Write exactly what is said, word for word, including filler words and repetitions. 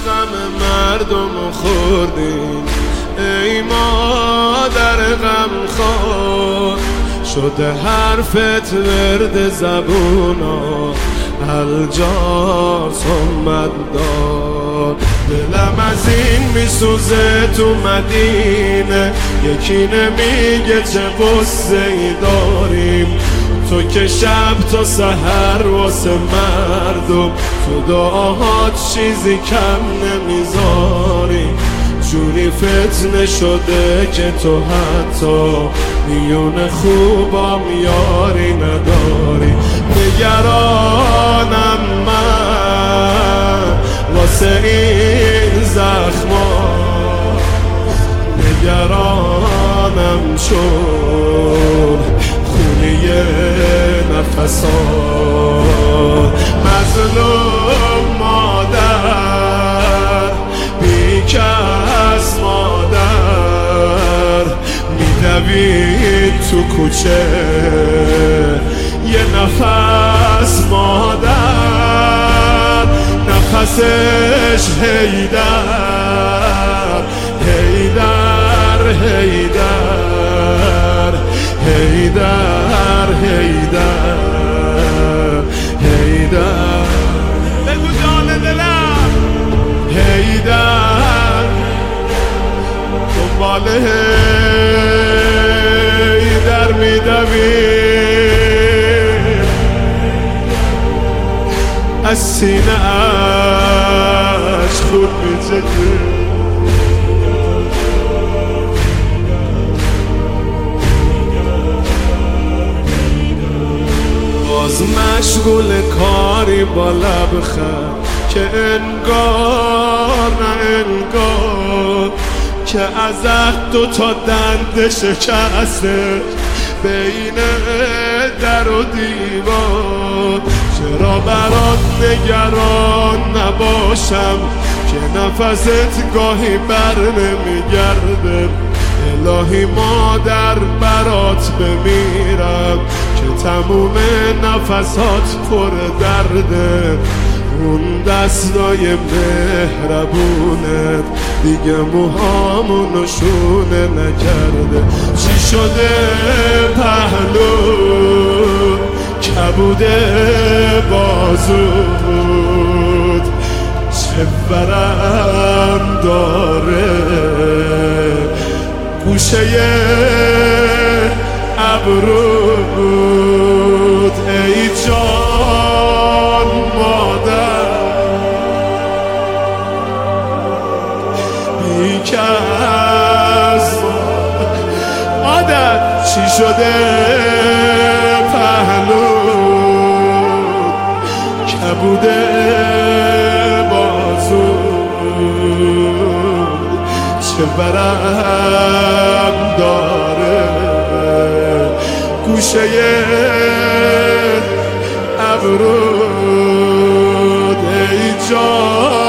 غم مردم خوردیم، ای مادر غم خور. شده حرفت ورد زبونا، الجار صمت دار. دلم از این میسوزه تو مدینه، یکی نمیگه چه قصه ای داریم. تو که شب تا سحر واسه مردم، تو دعاهات چیزی کم نمیذاری. جوری فتنه شده که تو حتی میون خوبام یاری نداری. نگرانم من واسه این زخما، نگرانم چون خونی نفسات. مظلوم مادر، بیکس مادر، میدوید تو کوچه یه نفس مادر. نفسش هیدر هیدر هیدر هیدر هیدر هیدر. بگو جان دلم هیدر، دنبال هیدر میدوی، از سینه اش خود میزده. باز مشغول کاری با لبخند که انگار نه انگار که از دو تا دنده شکسته بین در و دیوار. چرا برات نگران نباشم که نفست گاهی بر نمیگرده. الهی مادر برات بمیرم که تموم نفسات پر درده. اون دستای مهربونت دیگه موهامونو شونه نکرده. چی شده پهلو کبوده بازود، چه ورم داره گوشه ابرود. ای جان مادر، بیکس مادر، چی شده پهلو کبوده بازود، چه برم داره گوشه ابرود. ای جان